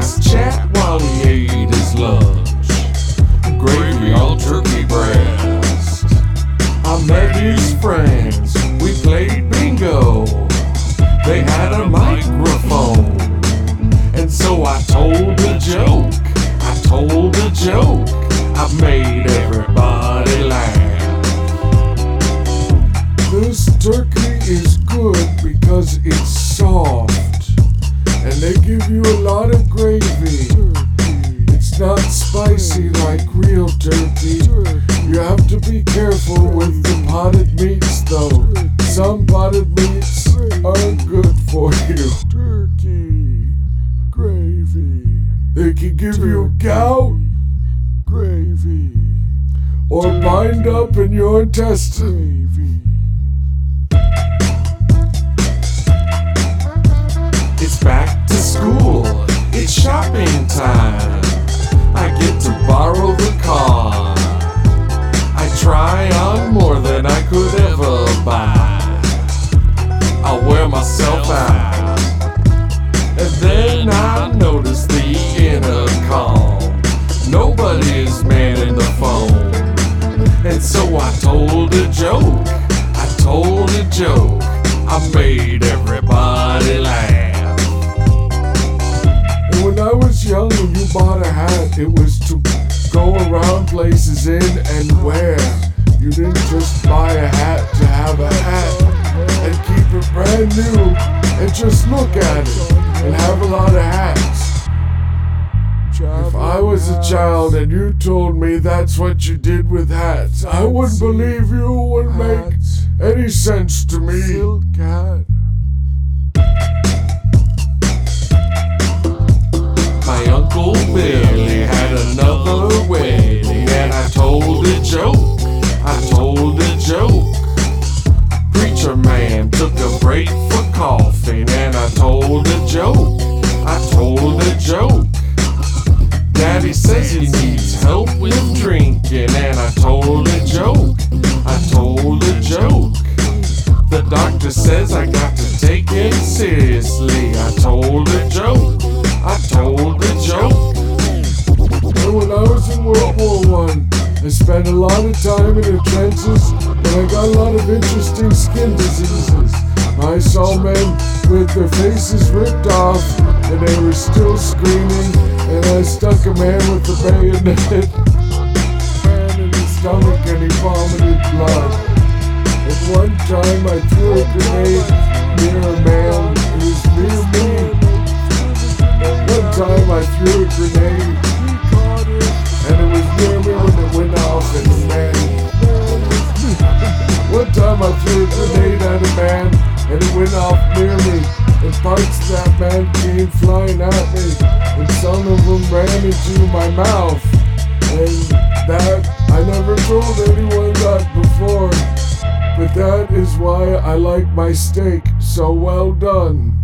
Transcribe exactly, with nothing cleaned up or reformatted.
nice chat while he ate his lunch. Gravy on turkey breast. I met his friends, we played bingo. They had a microphone, and so I told a joke. I told a joke. I made everybody laugh. This turkey is good because it's soft, and they give you a lot of gravy. It's not spicy like real turkey. You have to be careful with the potted meats though. Some potted meats are good for you. Turkey gravy. They can give you gout, gravy, or bind up in your intestine. It's back to school. It's shopping time. I get to borrow the car. I try on more than I could ever buy. I'll wear myself out, and then I notice the intercom. Nobody's manning the phone, and so I told a joke. I told a joke. I made everybody laugh. And when I was young and you bought a hat, it was to go around places in and wear. You didn't just buy a hat to have a hat and keep it brand new and just look at it and have a lot of hats. If I was a child and you told me that's what you did with hats, I wouldn't believe you. Wouldn't make any sense to me. Silk hat. My Uncle Billy had another wedding, and I told a joke. I told a joke. Preacher man took a break for coughing, and I told a joke. I told a joke. Daddy says he needs help with drinking, and I told a joke. I told a joke. The doctor says I got to take it seriously. I told a joke. I told a joke. And when I was in World War One, I spent a lot of time in the trenches, and I got a lot of interesting skin diseases. I saw men with their faces ripped off, and they were still screaming, and I stuck a man with the bayonet man in his stomach, and he vomited blood. And one time I threw a grenade near a man who was near me. One time I threw a grenade, and it was near me when it went off, and the man. One time I threw a grenade at a man, and it went off near me, and parts of that man came flying at me, and some of them ran into my mouth, and that I never told anyone that before, but that is why I like my steak so well done.